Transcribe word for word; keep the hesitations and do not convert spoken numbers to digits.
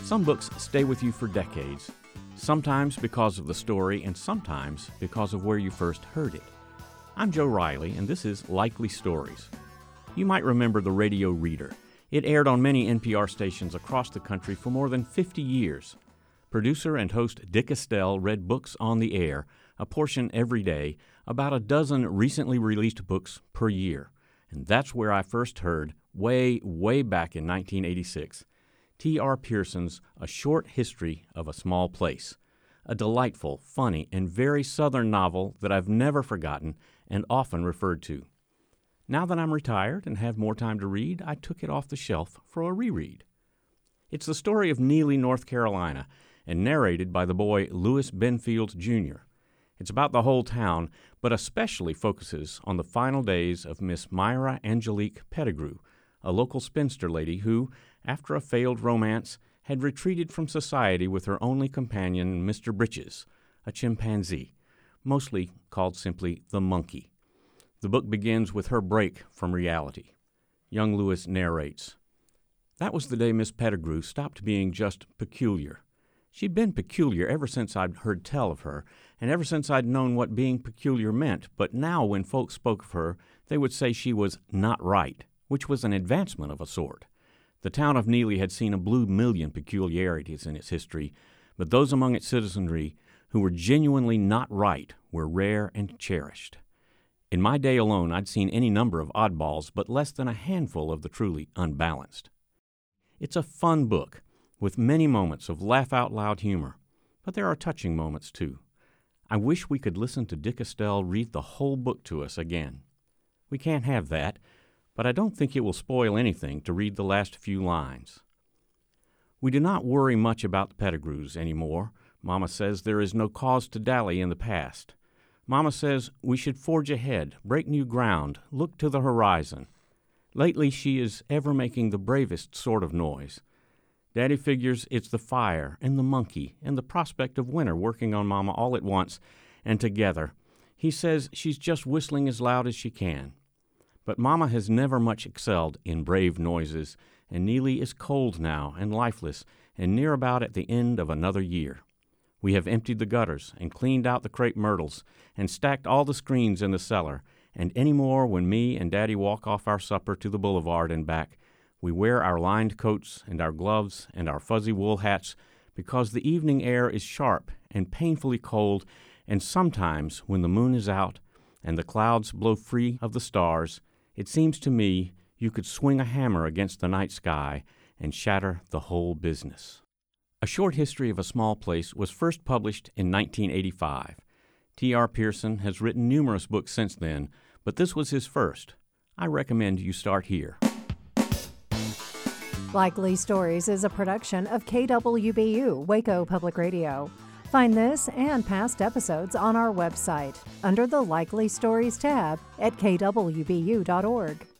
Some books stay with you for decades, sometimes because of the story and sometimes because of where you first heard it. I'm Joe Riley, and this is Likely Stories. You might remember the Radio Reader. It aired on many N P R stations across the country for more than fifty years. Producer and host Dick Estelle read books on the air, a portion every day, about a dozen recently released books per year. And that's where I first heard, way, way back in nineteen eighty-six, T R Pearson's A Short History of a Small Place, a delightful, funny, and very Southern novel that I've never forgotten and often referred to. Now that I'm retired and have more time to read, I took it off the shelf for a reread. It's the story of Neely, North Carolina, and narrated by the boy Louis Benfield, Junior It's about the whole town, but especially focuses on the final days of Miss Myra Angelique Pettigrew, a local spinster lady who, after a failed romance, had retreated from society with her only companion, Mister Britches, a chimpanzee, mostly called simply the monkey. The book begins with her break from reality. Young Louis narrates, "That was the day Miss Pettigrew stopped being just peculiar. She'd been peculiar ever since I'd heard tell of her, and ever since I'd known what being peculiar meant, but now when folks spoke of her, they would say she was not right, which was an advancement of a sort. The town of Neely had seen a blue million peculiarities in its history, but those among its citizenry who were genuinely not right were rare and cherished. In my day alone, I'd seen any number of oddballs, but less than a handful of the truly unbalanced." It's a fun book, with many moments of laugh-out-loud humor, but there are touching moments, too. I wish we could listen to Dick Estelle read the whole book to us again. We can't have that, but I don't think it will spoil anything to read the last few lines. "We do not worry much about the Pettigrews anymore. Mama says there is no cause to dally in the past. Mama says we should forge ahead, break new ground, look to the horizon. Lately she is ever making the bravest sort of noise. Daddy figures it's the fire and the monkey and the prospect of winter working on Mama all at once and together. He says she's just whistling as loud as she can. But Mama has never much excelled in brave noises, and Neely is cold now and lifeless and near about at the end of another year. We have emptied the gutters and cleaned out the crepe myrtles and stacked all the screens in the cellar, and any more when me and Daddy walk off our supper to the boulevard and back, we wear our lined coats and our gloves and our fuzzy wool hats because the evening air is sharp and painfully cold, and sometimes when the moon is out and the clouds blow free of the stars, it seems to me you could swing a hammer against the night sky and shatter the whole business." A Short History of a Small Place was first published in nineteen eighty-five. T R Pearson has written numerous books since then, but this was his first. I recommend you start here. Likely Stories is a production of K W B U, Waco Public Radio. Find this and past episodes on our website under the Likely Stories tab at k w b u dot org.